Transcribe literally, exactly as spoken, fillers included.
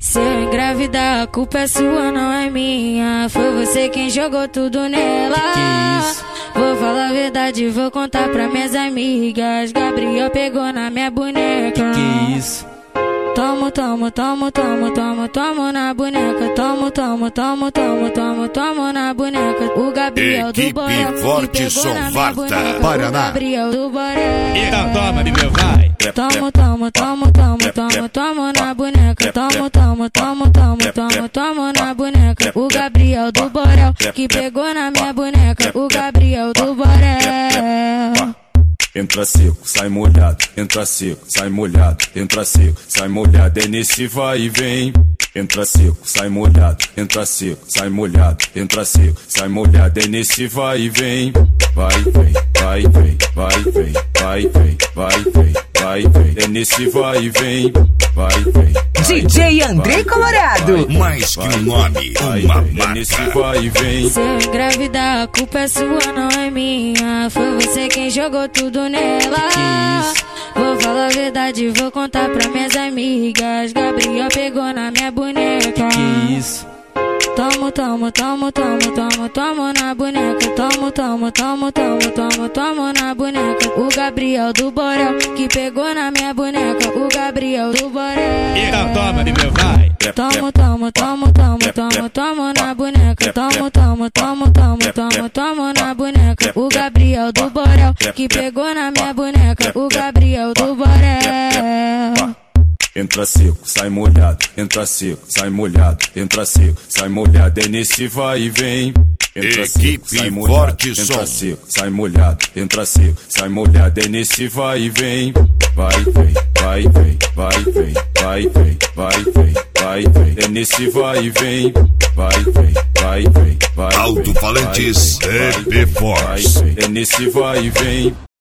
Se eu engravidar, a culpa é sua, não é minha. Foi você quem jogou tudo nela. Que que isso? Vou falar a verdade, vou contar pra minhas amigas. Gabriel pegou na minha boneca. Que que isso? Tomo, tomo, tomo, tomo, tomo, tomo na boneca. Tomo, tomo, tomo, tomo, tomo, tomo na boneca. O Gabriel do Equipe Borel Forte que pegou Som na minha Varta, boneca. Paraná. O Gabriel do Borel. Então toma, bebê, vai. Tomo, tomo, tomo, tomo, tomo, tomo na boneca. Tomo, tomo, tomo, tomo, tomo, tomo na boneca. O Gabriel do Borel que pegou na minha boneca. O Gabriel do Borel. Entra seco, sai molhado, entra seco, sai molhado, entra seco, sai molhado, é nesse vai e vem. Entra seco, sai molhado, entra seco, sai molhado, entra seco, sai molhado, é nesse vai e vem. Vai, vem, vai, vem, vai, vem, vai, vem, vai, vem, vai, vem, é nesse vai e vem. Vai, vem, D J André Colorado. Mais que um nome, uma é nesse marca. vai e vem. Se eu engravidar, a culpa é sua, não é minha. Foi você quem jogou tudo nela. Que isso? Vou falar a verdade, vou contar pra minhas amigas. Gabriel pegou na minha boneca. Que isso? Tomo, tomo, tomo, tomo, tomo, tomo na boneca. Tomo, tomo, tomo, tomo, tomo, tomo na boneca. O Gabriel do Borel que pegou na minha boneca. O Gabriel do Borel. Então toma, bebê, vai. Tomo, tomo, tomo, tomo, tomo, tomo na boneca. Tomo, tomo, tomo, tomo, tomo, tomo na boneca. O Gabriel do Borel que pegou na minha boneca. O Gabriel do Borel. Entra seco, sai molhado, entra seco, sai molhado, entra seco, sai molhado, é nesse vai e vem. Entra Equipe seco, sai molhado, Forte entra Som. seco, sai molhado, entra seco, sai molhado, é nesse vai e vem. Vai, vem, vai, vem, vai, vem, vai, vem, vai, vem, vai, vem, é nesse vai e vem. Vai, vem, vai, vem, vai, Alto-falantes vai, vem, vai, E P vem, vai, Force. vem, é nesse vai e vem.